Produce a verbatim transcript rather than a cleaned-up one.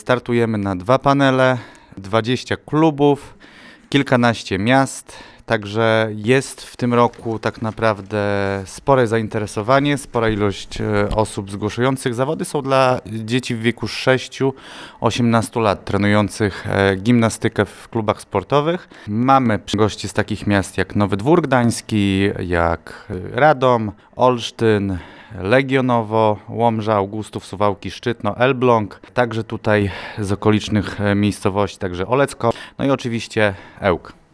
Startujemy na dwa panele, dwadzieścia klubów, kilkanaście miast, także jest w tym roku tak naprawdę spore zainteresowanie, spora ilość e, osób zgłaszających. Zawody są dla dzieci w wieku sześciu do osiemnastu lat, trenujących e, gimnastykę w klubach sportowych. Mamy gości z takich miast jak Nowy Dwór Gdański, jak e, Radom, Olsztyn, Legionowo, Łomża, Augustów, Suwałki, Szczytno, Elbląg, także tutaj z okolicznych e, miejscowości, także Olecko, no i oczywiście Ełk.